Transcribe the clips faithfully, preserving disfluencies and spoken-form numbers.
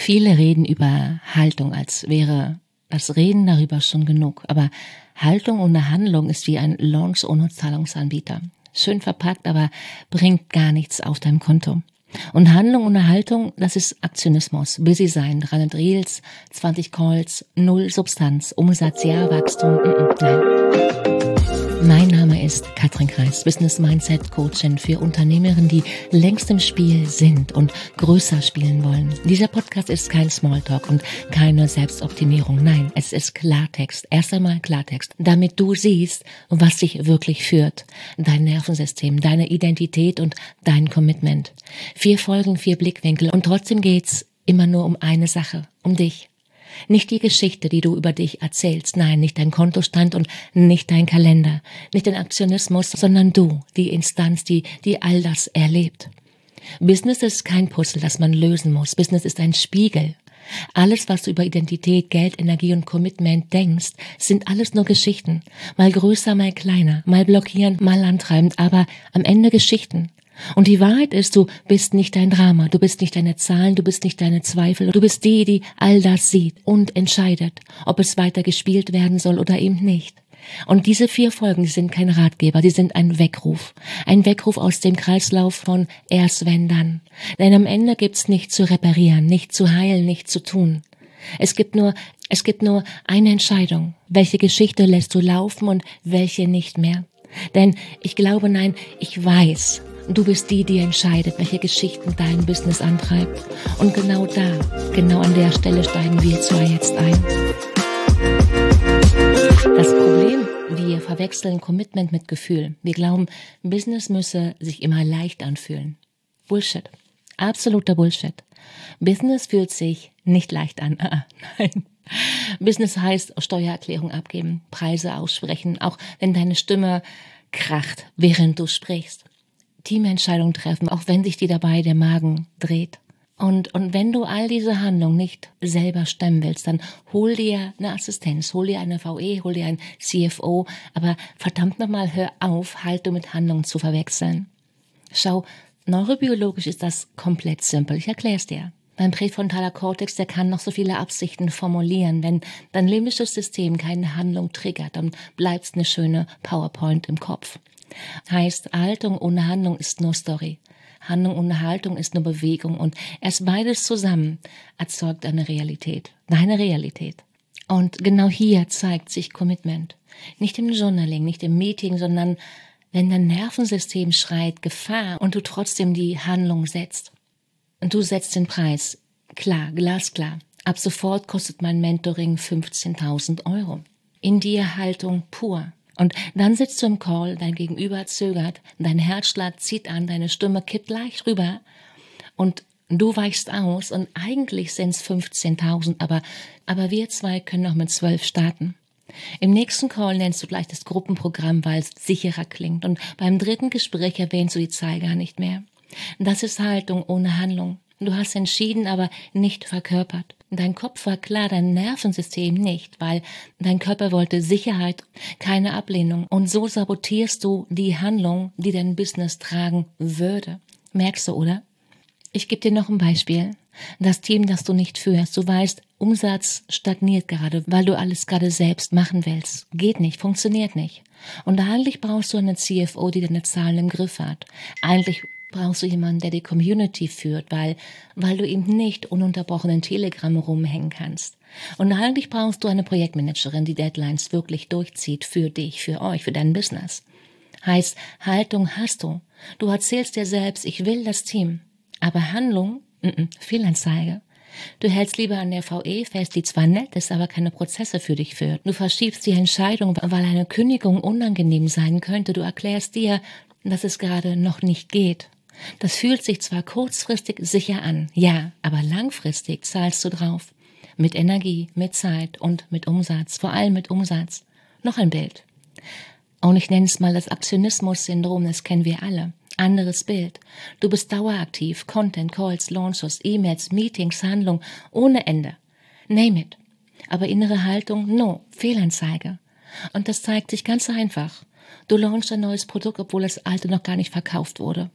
Viele reden über Haltung, als wäre das Reden darüber schon genug. Aber Haltung ohne Handlung ist wie ein Launch ohne Zahlungsanbieter. Schön verpackt, aber bringt gar nichts auf deinem Konto. Und Handlung ohne Haltung, das ist Aktionismus. Busy sein, dreihundert Reels, zwanzig Calls, null Substanz, Umsatz, ja, Wachstum, mm -mm, nein. Mein Name ist Katrin Kreis, Business Mindset Coachin für Unternehmerinnen, die längst im Spiel sind und größer spielen wollen. Dieser Podcast ist kein Smalltalk und keine Selbstoptimierung. Nein, es ist Klartext. Erst einmal Klartext, damit du siehst, was dich wirklich führt. Dein Nervensystem, deine Identität und dein Commitment. Vier Folgen, vier Blickwinkel und trotzdem geht's immer nur um eine Sache, um dich. Nicht die Geschichte, die du über dich erzählst, nein, nicht dein Kontostand und nicht dein Kalender, nicht dein Aktionismus, sondern du, die Instanz, die, die all das erlebt. Business ist kein Puzzle, das man lösen muss. Business ist ein Spiegel. Alles, was du über Identität, Geld, Energie und Commitment denkst, sind alles nur Geschichten. Mal größer, mal kleiner, mal blockierend, mal antreibend, aber am Ende Geschichten. Und die Wahrheit ist, du bist nicht dein Drama, du bist nicht deine Zahlen, du bist nicht deine Zweifel, du bist die, die all das sieht und entscheidet, ob es weiter gespielt werden soll oder eben nicht. Und diese vier Folgen, die sind kein Ratgeber, die sind ein Weckruf. Ein Weckruf aus dem Kreislauf von erst wenn dann. Denn am Ende gibt's nichts zu reparieren, nichts zu heilen, nichts zu tun. Es gibt nur, es gibt nur eine Entscheidung. Welche Geschichte lässt du laufen und welche nicht mehr? Denn ich glaube, nein, ich weiß, du bist die, die entscheidet, welche Geschichten dein Business antreibt. Und genau da, genau an der Stelle steigen wir zwei jetzt ein. Das Problem, wir verwechseln Commitment mit Gefühl. Wir glauben, Business müsse sich immer leicht anfühlen. Bullshit. Absoluter Bullshit. Business fühlt sich nicht leicht an. Ah, nein. Business heißt Steuererklärung abgeben, Preise aussprechen, auch wenn deine Stimme kracht, während du sprichst. Teamentscheidungen treffen, auch wenn sich dir dabei der Magen dreht. Und, und wenn du all diese Handlungen nicht selber stemmen willst, dann hol dir eine Assistenz, hol dir eine V E, hol dir einen C F O, aber verdammt nochmal, hör auf, Haltung mit Handlungen zu verwechseln. Schau, neurobiologisch ist das komplett simpel, ich erkläre es dir. Dein präfrontaler Kortex, der kann noch so viele Absichten formulieren. Wenn dein limbisches System keine Handlung triggert, dann bleibt's eine schöne PowerPoint im Kopf. Heißt, Haltung ohne Handlung ist nur Story. Handlung ohne Haltung ist nur Bewegung und erst beides zusammen erzeugt eine Realität, deine Realität. Und genau hier zeigt sich Commitment. Nicht im Journaling, nicht im Meeting, sondern wenn dein Nervensystem schreit Gefahr und du trotzdem die Handlung setzt. Und du setzt den Preis. Klar, glasklar. Ab sofort kostet mein Mentoring fünfzehntausend Euro. In dir Haltung pur. Und dann sitzt du im Call, dein Gegenüber zögert, dein Herzschlag zieht an, deine Stimme kippt leicht rüber und du weichst aus und eigentlich sind es fünfzehntausend, aber, aber wir zwei können noch mit zwölf starten. Im nächsten Call nennst du gleich das Gruppenprogramm, weil es sicherer klingt und beim dritten Gespräch erwähnst du die Zahl gar nicht mehr. Das ist Haltung ohne Handlung. Du hast entschieden, aber nicht verkörpert. Dein Kopf war klar, dein Nervensystem nicht, weil dein Körper wollte Sicherheit, keine Ablehnung. Und so sabotierst du die Handlung, die dein Business tragen würde. Merkst du, oder? Ich gebe dir noch ein Beispiel. Das Team, das du nicht führst, du weißt, Umsatz stagniert gerade, weil du alles gerade selbst machen willst. Geht nicht, funktioniert nicht. Und eigentlich brauchst du eine C F O, die deine Zahlen im Griff hat. Eigentlich brauchst du jemanden, der die Community führt, weil, weil du eben nicht ununterbrochen in Telegram rumhängen kannst. Und eigentlich brauchst du eine Projektmanagerin, die Deadlines wirklich durchzieht für dich, für euch, für dein Business. Heißt, Haltung hast du. Du erzählst dir selbst, ich will das Team. Aber Handlung, n-n, Fehlanzeige. Du hältst lieber an der V E fest, die zwar nett ist, aber keine Prozesse für dich führt. Du verschiebst die Entscheidung, weil eine Kündigung unangenehm sein könnte. Du erklärst dir, dass es gerade noch nicht geht. Das fühlt sich zwar kurzfristig sicher an, ja, aber langfristig zahlst du drauf. Mit Energie, mit Zeit und mit Umsatz, vor allem mit Umsatz. Noch ein Bild. Und ich nenne es mal das Aktionismus-Syndrom, das kennen wir alle. Anderes Bild. Du bist daueraktiv, Content, Calls, Launches, E-Mails, Meetings, Handlung, ohne Ende. Name it. Aber innere Haltung, no, Fehlanzeige. Und das zeigt sich ganz einfach. Du launchst ein neues Produkt, obwohl das alte noch gar nicht verkauft wurde.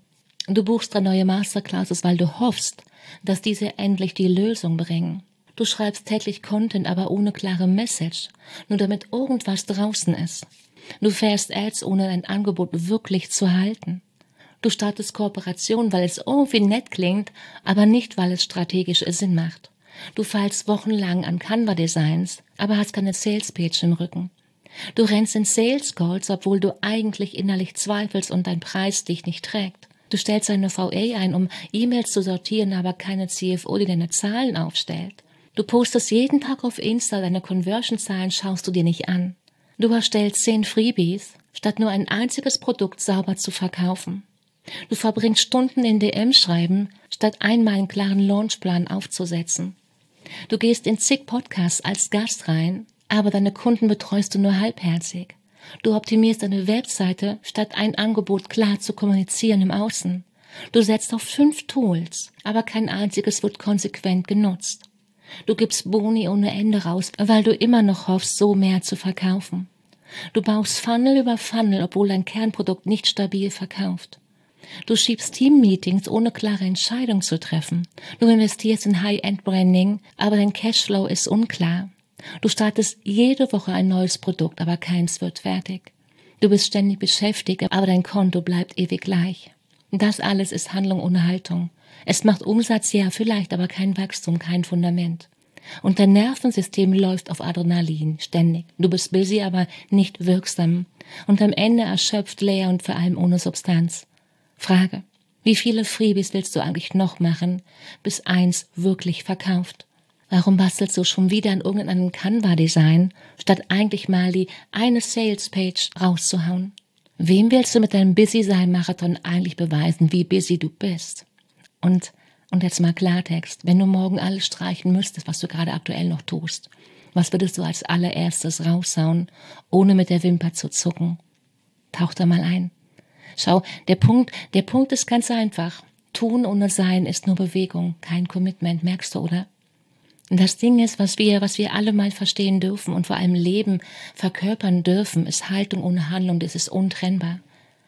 Du buchst drei neue Masterclasses, weil du hoffst, dass diese endlich die Lösung bringen. Du schreibst täglich Content, aber ohne klare Message, nur damit irgendwas draußen ist. Du fährst Ads, ohne dein Angebot wirklich zu halten. Du startest Kooperation, weil es irgendwie nett klingt, aber nicht, weil es strategisch Sinn macht. Du feilst wochenlang an Canva-Designs, aber hast keine Sales-Page im Rücken. Du rennst in Sales-Calls, obwohl du eigentlich innerlich zweifelst und dein Preis dich nicht trägt. Du stellst eine V A ein, um E-Mails zu sortieren, aber keine C F O, die deine Zahlen aufstellt. Du postest jeden Tag auf Insta, deine Conversion-Zahlen schaust du dir nicht an. Du erstellst zehn Freebies, statt nur ein einziges Produkt sauber zu verkaufen. Du verbringst Stunden in D M schreiben, statt einmal einen klaren Launchplan aufzusetzen. Du gehst in zig Podcasts als Gast rein, aber deine Kunden betreust du nur halbherzig. Du optimierst deine Webseite, statt ein Angebot klar zu kommunizieren im Außen. Du setzt auf fünf Tools, aber kein einziges wird konsequent genutzt. Du gibst Boni ohne Ende raus, weil du immer noch hoffst, so mehr zu verkaufen. Du baust Funnel über Funnel, obwohl dein Kernprodukt nicht stabil verkauft. Du schiebst Team-Meetings, ohne klare Entscheidung zu treffen. Du investierst in High-End-Branding, aber dein Cashflow ist unklar. Du startest jede Woche ein neues Produkt, aber keins wird fertig. Du bist ständig beschäftigt, aber dein Konto bleibt ewig gleich. Das alles ist Handlung ohne Haltung. Es macht Umsatz, ja, vielleicht, aber kein Wachstum, kein Fundament. Und dein Nervensystem läuft auf Adrenalin, ständig. Du bist busy, aber nicht wirksam. Und am Ende erschöpft, leer und vor allem ohne Substanz. Frage: Wie viele Freebies willst du eigentlich noch machen, bis eins wirklich verkauft? Warum bastelst du schon wieder an irgendeinem Canva-Design, statt eigentlich mal die eine Sales-Page rauszuhauen? Wem willst du mit deinem Busy-Sein-Marathon eigentlich beweisen, wie busy du bist? Und, und jetzt mal Klartext, wenn du morgen alles streichen müsstest, was du gerade aktuell noch tust, was würdest du als allererstes raushauen, ohne mit der Wimper zu zucken? Tauch da mal ein. Schau, der Punkt, der Punkt ist ganz einfach. Tun ohne Sein ist nur Bewegung, kein Commitment, merkst du, oder? Und das Ding ist, was wir, was wir alle mal verstehen dürfen und vor allem leben, verkörpern dürfen, ist Haltung ohne Handlung, das ist untrennbar.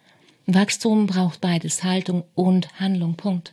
Wachstum braucht beides, Haltung und Handlung, Punkt.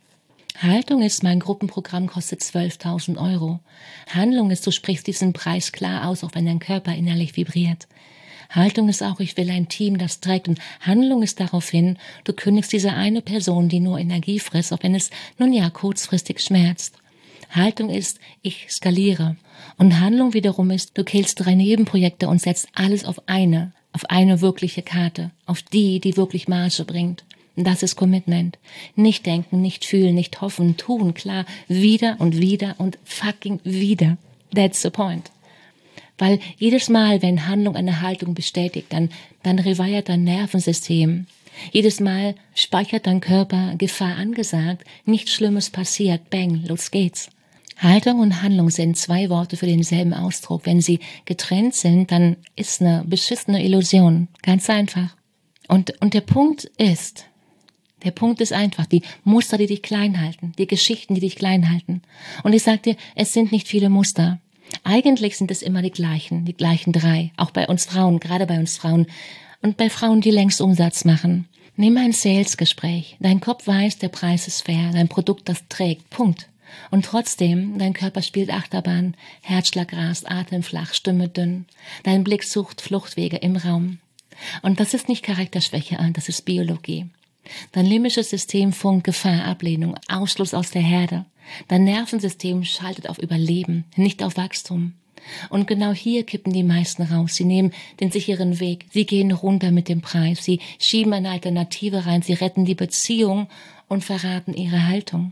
Haltung ist, mein Gruppenprogramm kostet zwölftausend Euro. Handlung ist, du sprichst diesen Preis klar aus, auch wenn dein Körper innerlich vibriert. Haltung ist auch, ich will ein Team, das trägt. Und Handlung ist daraufhin, du kündigst diese eine Person, die nur Energie frisst, auch wenn es, nun ja, kurzfristig schmerzt. Haltung ist, ich skaliere. Und Handlung wiederum ist, du killst drei Nebenprojekte und setzt alles auf eine, auf eine wirkliche Karte, auf die, die wirklich Marge bringt. Das ist Commitment. Nicht denken, nicht fühlen, nicht hoffen, tun, klar, wieder und wieder und fucking wieder. That's the point. Weil jedes Mal, wenn Handlung eine Haltung bestätigt, dann, dann reweiert dein Nervensystem. Jedes Mal speichert dein Körper, Gefahr angesagt, nichts Schlimmes passiert, bang, los geht's. Haltung und Handlung sind zwei Worte für denselben Ausdruck. Wenn sie getrennt sind, dann ist eine beschissene Illusion. Ganz einfach. Und, und der Punkt ist, der Punkt ist einfach, die Muster, die dich klein halten, die Geschichten, die dich klein halten. Und ich sag dir, es sind nicht viele Muster. Eigentlich sind es immer die gleichen, die gleichen drei. Auch bei uns Frauen, gerade bei uns Frauen. Und bei Frauen, die längst Umsatz machen. Nimm ein Sales-Gespräch. Dein Kopf weiß, der Preis ist fair, dein Produkt, das trägt. Punkt. Und trotzdem, dein Körper spielt Achterbahn, Herzschlag rast, Atem flach, Stimme dünn. Dein Blick sucht Fluchtwege im Raum. Und das ist nicht Charakterschwäche, das ist Biologie. Dein limbisches System funkt Gefahr, Ablehnung, Ausschluss aus der Herde. Dein Nervensystem schaltet auf Überleben, nicht auf Wachstum. Und genau hier kippen die meisten raus. Sie nehmen den sicheren Weg. Sie gehen runter mit dem Preis. Sie schieben eine Alternative rein. Sie retten die Beziehung und verraten ihre Haltung.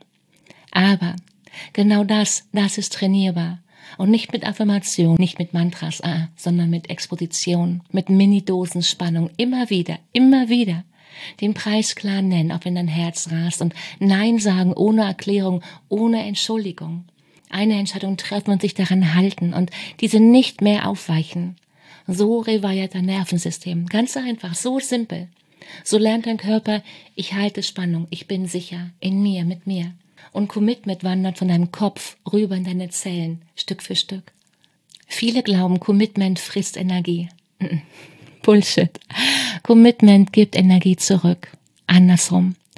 Aber genau das, das ist trainierbar. Und nicht mit Affirmation, nicht mit Mantras, ah, sondern mit Exposition, mit Mini-Dosen Spannung. Immer wieder, immer wieder. Den Preis klar nennen, auch wenn dein Herz rast, und Nein sagen ohne Erklärung, ohne Entschuldigung. Eine Entscheidung treffen und sich daran halten und diese nicht mehr aufweichen. So reweiert dein Nervensystem. Ganz einfach, so simpel. So lernt dein Körper, ich halte Spannung, ich bin sicher, in mir, mit mir. Und Commitment wandert von deinem Kopf rüber in deine Zellen, Stück für Stück. Viele glauben, Commitment frisst Energie. Bullshit. Commitment gibt Energie zurück. Andersrum.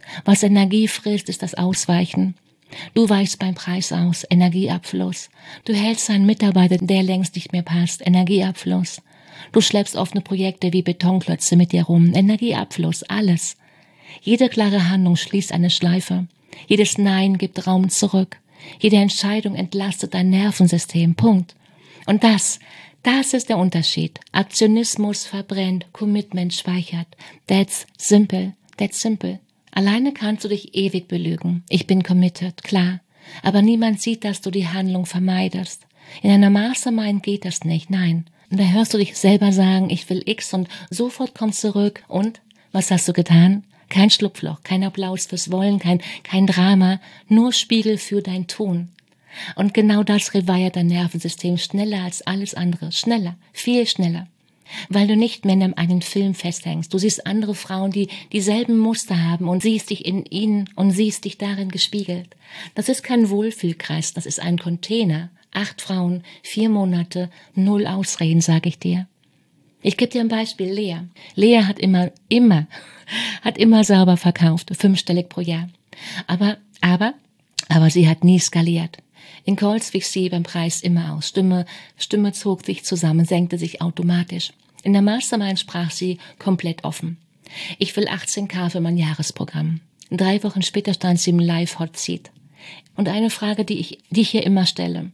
Was Energie frisst, ist das Ausweichen. Du weichst beim Preis aus, Energieabfluss. Du hältst einen Mitarbeiter, der längst nicht mehr passt, Energieabfluss. Du schleppst offene Projekte wie Betonklötze mit dir rum, Energieabfluss, alles. Jede klare Handlung schließt eine Schleife. Jedes Nein gibt Raum zurück. Jede Entscheidung entlastet dein Nervensystem, Punkt. Und das, das ist der Unterschied. Aktionismus verbrennt, Commitment speichert. That's simple, that's simple. Alleine kannst du dich ewig belügen. Ich bin committed, klar. Aber niemand sieht, dass du die Handlung vermeidest. In einer Mastermind geht das nicht, nein. Und da hörst du dich selber sagen, ich will X und sofort kommst zurück. Und? Was hast du getan? Kein Schlupfloch, kein Applaus fürs Wollen, kein, kein Drama, nur Spiegel für dein Tun. Und genau das reweiert dein Nervensystem schneller als alles andere. Schneller, viel schneller. Weil du nicht mehr in einem Film festhängst. Du siehst andere Frauen, die dieselben Muster haben und siehst dich in ihnen und siehst dich darin gespiegelt. Das ist kein Wohlfühlkreis, das ist ein Container. Acht Frauen, vier Monate, null Ausreden, sage ich dir. Ich gebe dir ein Beispiel, Lea. Lea hat immer, immer, hat immer sauber verkauft, fünfstellig pro Jahr. Aber, aber, aber sie hat nie skaliert. In Calls wich sie beim Preis immer aus. Stimme, Stimme zog sich zusammen, senkte sich automatisch. In der Mastermind sprach sie komplett offen. Ich will achtzehn K für mein Jahresprogramm. Drei Wochen später stand sie im Live-Hot Seat. Und eine Frage, die ich, die ich hier immer stelle.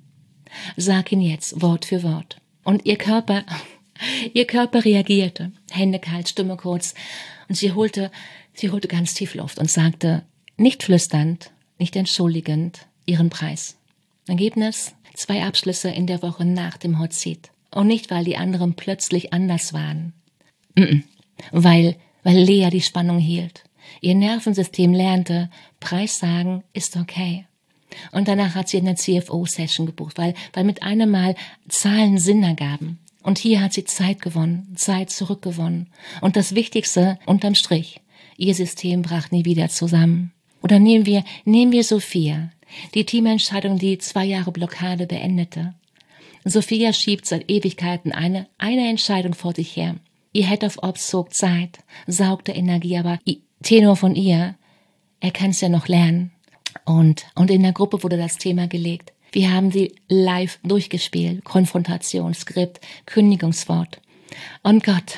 Sag ihn jetzt, Wort für Wort. Und ihr Körper, ihr Körper reagierte. Hände kalt, Stimme kurz. Und sie holte, sie holte ganz tief Luft und sagte, nicht flüsternd, nicht entschuldigend, ihren Preis. Ergebnis, zwei Abschlüsse in der Woche nach dem Hot Seat. Und nicht, weil die anderen plötzlich anders waren. Mm-mm. Weil, weil Lea die Spannung hielt. Ihr Nervensystem lernte, Preis sagen ist okay. Und danach hat sie eine C F O-Session gebucht, weil, weil mit einem Mal Zahlen Sinn ergaben. Und hier hat sie Zeit gewonnen, Zeit zurückgewonnen. Und das Wichtigste, unterm Strich, ihr System brach nie wieder zusammen. Oder nehmen wir, nehmen wir Sophia, die Teamentscheidung, die zwei Jahre Blockade beendete. Sophia schiebt seit Ewigkeiten eine, eine Entscheidung vor sich her. Ihr Head of Ops zog Zeit, saugte Energie, aber Tenor von ihr, er kann es ja noch lernen. Und, und in der Gruppe wurde das Thema gelegt. Wir haben sie live durchgespielt. Konfrontation, Skript, Kündigungswort. Und Gott,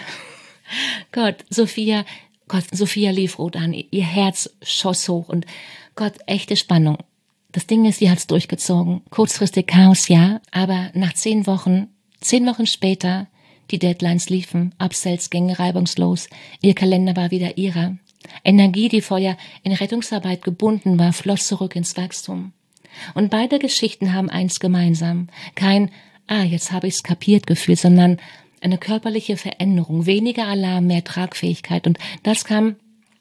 Gott, Sophia, Gott, Sophia lief rot an. Ihr Herz schoss hoch und Gott, echte Spannung. Das Ding ist, sie hat's durchgezogen. Kurzfristig Chaos, ja, aber nach zehn Wochen, zehn Wochen später, die Deadlines liefen, Upsells gingen reibungslos. Ihr Kalender war wieder ihrer. Energie, die vorher in Rettungsarbeit gebunden war, floss zurück ins Wachstum. Und beide Geschichten haben eins gemeinsam. Kein, ah, jetzt habe ich's kapiert Gefühl, sondern eine körperliche Veränderung, weniger Alarm, mehr Tragfähigkeit. Und das kam,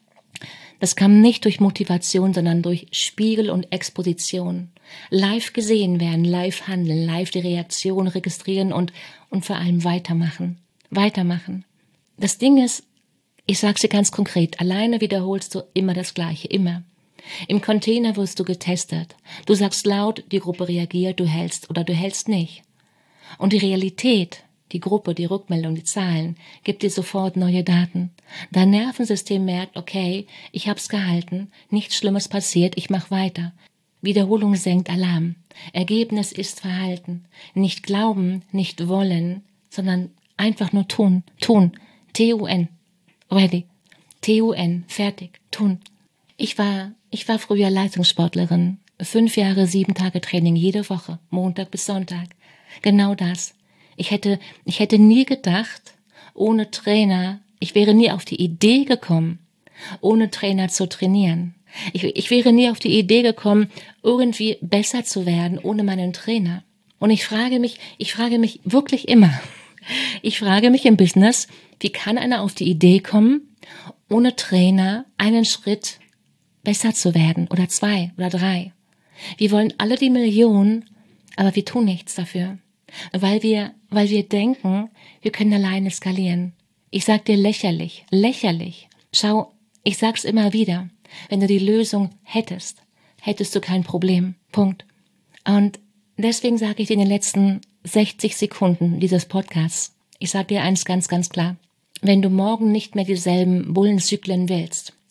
das kam nicht durch Motivation, sondern durch Spiegel und Exposition. Live gesehen werden, live handeln, live die Reaktion registrieren und, und vor allem weitermachen. Weitermachen. Das Ding ist, ich sag's dir ganz konkret, alleine wiederholst du immer das Gleiche, immer. Im Container wirst du getestet. Du sagst laut, die Gruppe reagiert, du hältst oder du hältst nicht. Und die Realität, die Gruppe, die Rückmeldung, die Zahlen, gibt dir sofort neue Daten. Dein Nervensystem merkt, okay, ich hab's gehalten, nichts Schlimmes passiert, ich mach weiter. Wiederholung senkt Alarm. Ergebnis ist Verhalten. Nicht glauben, nicht wollen, sondern einfach nur tun, tun. T U N. Ready. T U N. Fertig. Tun. Ich war, ich war früher Leistungssportlerin. Fünf Jahre, sieben Tage Training jede Woche. Montag bis Sonntag. Genau das. Ich hätte, ich hätte nie gedacht, ohne Trainer, ich wäre nie auf die Idee gekommen, ohne Trainer zu trainieren. Ich, ich wäre nie auf die Idee gekommen, irgendwie besser zu werden, ohne meinen Trainer. Und ich frage mich, ich frage mich wirklich immer, ich frage mich im Business, wie kann einer auf die Idee kommen, ohne Trainer einen Schritt besser zu werden oder zwei oder drei. Wir wollen alle die Millionen, aber wir tun nichts dafür, weil wir, weil wir denken, wir können alleine skalieren. Ich sag dir lächerlich, lächerlich. Schau, ich sag's immer wieder, wenn du die Lösung hättest, hättest du kein Problem. Punkt. Und deswegen sage ich dir in den letzten sechzig Sekunden dieses Podcasts, ich sage dir eins ganz, ganz klar. Wenn du morgen nicht mehr dieselben Bullenzyklen willst,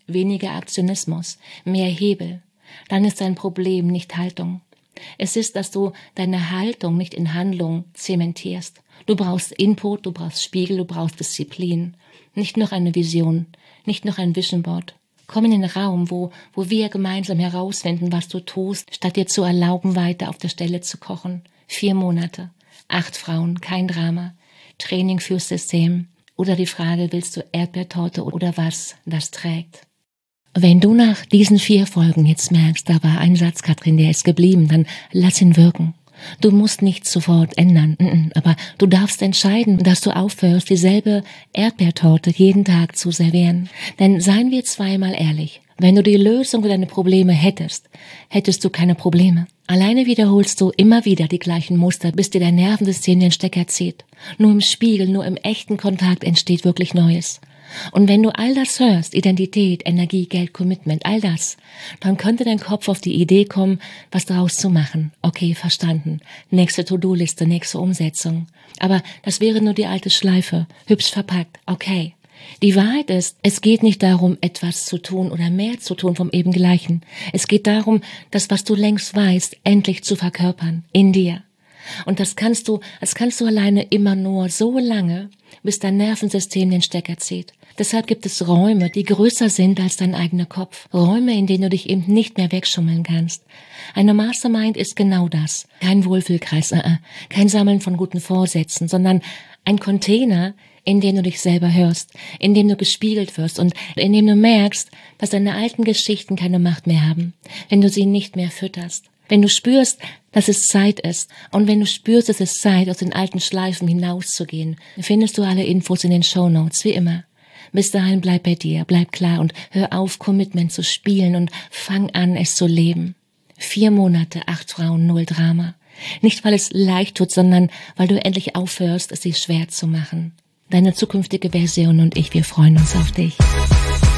weniger Aktionismus, mehr Hebel. Dann ist dein Problem nicht Haltung. Es ist, dass du deine Haltung nicht in Handlung zementierst. Du brauchst Input, du brauchst Spiegel, du brauchst Disziplin. Nicht noch eine Vision, nicht noch ein Vision Board. Komm in den Raum, wo, wo wir gemeinsam herausfinden, was du tust, statt dir zu erlauben, weiter auf der Stelle zu kochen. Vier Monate, acht Frauen, kein Drama, Training fürs System. Oder die Frage, willst du Erdbeertorte oder was das trägt? Wenn du nach diesen vier Folgen jetzt merkst, da war ein Satz, Katrin, der ist geblieben, dann lass ihn wirken. Du musst nichts sofort ändern, aber du darfst entscheiden, dass du aufhörst, dieselbe Erdbeertorte jeden Tag zu servieren. Denn seien wir zweimal ehrlich, wenn du die Lösung für deine Probleme hättest, hättest du keine Probleme. Alleine wiederholst du immer wieder die gleichen Muster, bis dir dein Nervensystem den Stecker zieht. Nur im Spiegel, nur im echten Kontakt entsteht wirklich Neues. Und wenn du all das hörst, Identität, Energie, Geld, Commitment, all das, dann könnte dein Kopf auf die Idee kommen, was daraus zu machen. Okay, verstanden. Nächste To-Do-Liste, nächste Umsetzung. Aber das wäre nur die alte Schleife, hübsch verpackt. Okay. Die Wahrheit ist, es geht nicht darum, etwas zu tun oder mehr zu tun vom eben Gleichen. Es geht darum, das, was du längst weißt, endlich zu verkörpern, in dir. Und das kannst du, das kannst du alleine immer nur so lange, bis dein Nervensystem den Stecker zieht. Deshalb gibt es Räume, die größer sind als dein eigener Kopf. Räume, in denen du dich eben nicht mehr wegschummeln kannst. Eine Mastermind ist genau das. Kein Wohlfühlkreis, äh, äh, kein Sammeln von guten Vorsätzen, sondern ein Container, in dem du dich selber hörst, in dem du gespiegelt wirst und in dem du merkst, dass deine alten Geschichten keine Macht mehr haben, wenn du sie nicht mehr fütterst. Wenn du spürst, dass es Zeit ist und wenn du spürst, dass es Zeit, aus den alten Schleifen hinauszugehen, findest du alle Infos in den Shownotes, wie immer. Bis dahin bleib bei dir, bleib klar und hör auf, Commitment zu spielen und fang an, es zu leben. Vier Monate, acht Frauen, null Drama. Nicht, weil es leicht tut, sondern weil du endlich aufhörst, es dir schwer zu machen. Deine zukünftige Version und ich, wir freuen uns auf dich.